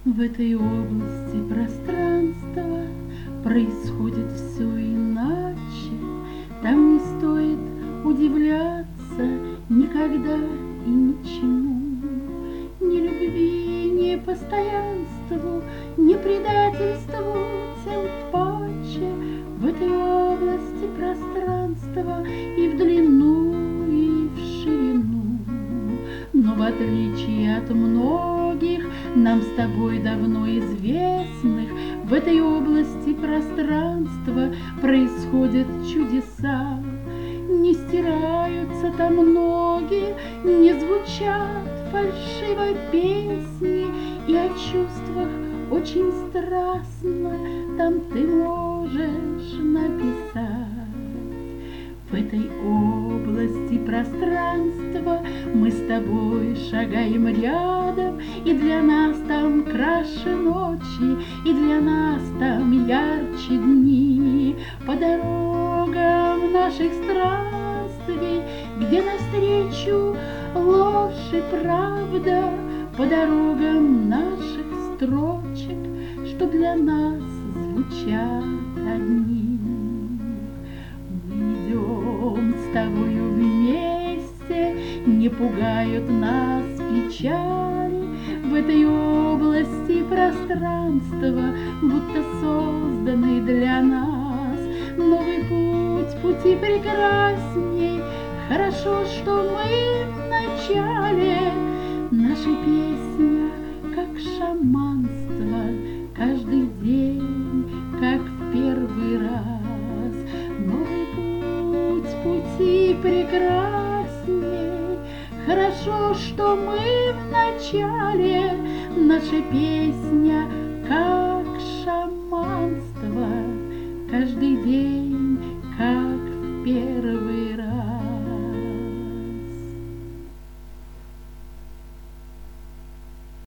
В этой области пространства происходит все иначе. Там не стоит удивляться никогда и ничему. Ни любви, ни постоянству, ни предательству, тем паче. В этой области пространства и в длину, и в ширину. Но в отличие от многих нам с тобой давно известных, в этой области пространства происходят чудеса. Не стираются там ноги, не звучат фальшивой песни, и о чувствах очень страстно там ты можешь написать. В этой области пространства мы с тобой шагаем рядом, и для нас там краше ночи, и для нас там ярче дни. По дорогам наших странствий, где навстречу ложь и правда, по дорогам наших строчек, что для нас звучат одни. С тобою вместе, не пугают нас печали. В этой области пространства, будто созданный для нас. Новый пути прекрасней, хорошо, что мы в начале. Наша песня, как шаманство, каждый день, как в первый раз. Пути прекрасней, хорошо, что мы в начале. Наша песня, как шаманство, каждый день, как в первый